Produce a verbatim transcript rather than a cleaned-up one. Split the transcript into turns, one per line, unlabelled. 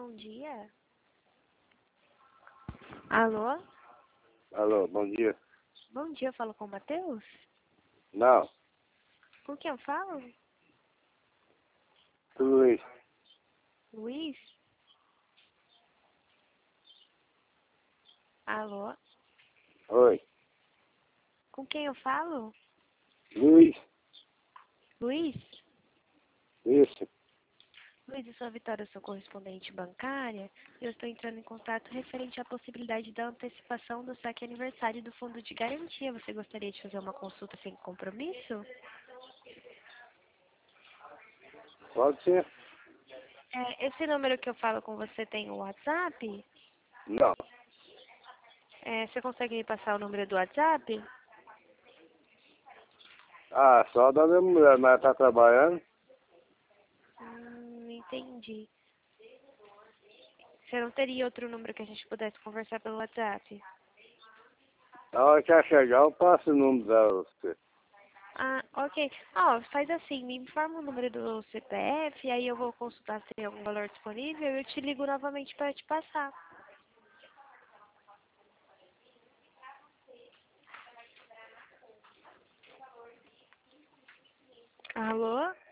Bom dia. Alô?
Alô, bom dia.
Bom dia, eu falo com o Matheus?
Não,
Com quem eu falo?
tudo isso.
Luiz? Alô?
Oi,
Com quem eu falo?
Luiz,
Luiz?
isso.
Luiz, eu sou a Vitória, sou correspondente bancária. Eu estou entrando em contato referente à possibilidade da antecipação do saque aniversário do fundo de garantia. Você gostaria de fazer uma consulta sem compromisso?
Pode ser?
É, esse número que eu falo com você tem o WhatsApp?
Não.
É, você consegue me passar o número do WhatsApp?
Ah, só da minha mulher, mas tá trabalhando.
Hum, entendi. Você não teria outro número que a gente pudesse conversar pelo WhatsApp?
Na hora que ela chegar, eu passo o número dela pra você.
Ah, ok. Ó, faz assim, me informa o número do C P F, aí eu vou consultar se tem algum valor disponível e eu te ligo novamente para te passar. Alô?